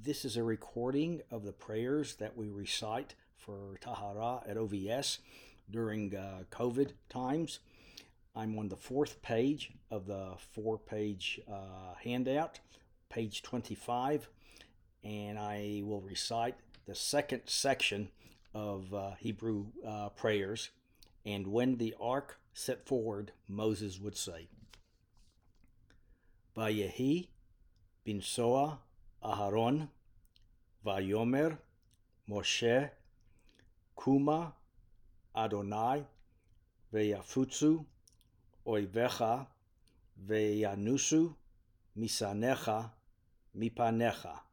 This is a recording of the prayers that we recite for Tahara at OVS during COVID times. I'm on the fourth page of the four-page handout, page 25, and I will recite the second section of Hebrew prayers. And when the ark set forward, Moses would say, Vayehi binsoa Aharon, Vayomer Moshe, Kuma Adonai, Veyafutsu, Oivecha, Veyanusu, Misanecha, Mipanecha.